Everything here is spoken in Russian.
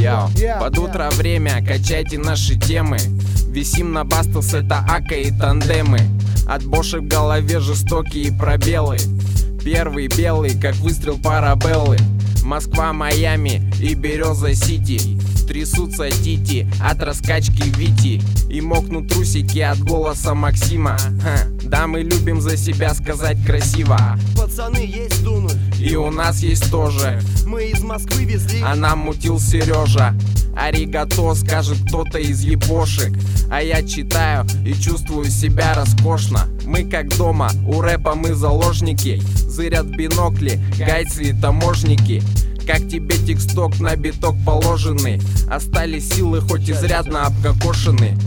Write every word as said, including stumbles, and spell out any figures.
Йоу, под утро время, качайте наши темы. Висим на Бастас, это Ака и тандемы. От Боши в голове жестокие пробелы. Первый белый, как выстрел парабеллы. Москва, Майами и Береза-Сити. Трясутся тити от раскачки Вити. И мокнут трусики от голоса Максима. Ха, да, мы любим за себя сказать красиво. Пацаны есть дунуть, и у нас есть тоже. мы из Москвы везли, а нам мутил Сережа. Аригато скажет кто-то из ебошек. А я читаю и чувствую себя роскошно. Мы как дома, у рэпа мы заложники. Зырят бинокли, гайцы и таможники. Как тебе тексток на биток положенный. Остались силы, хоть изрядно обкокошены.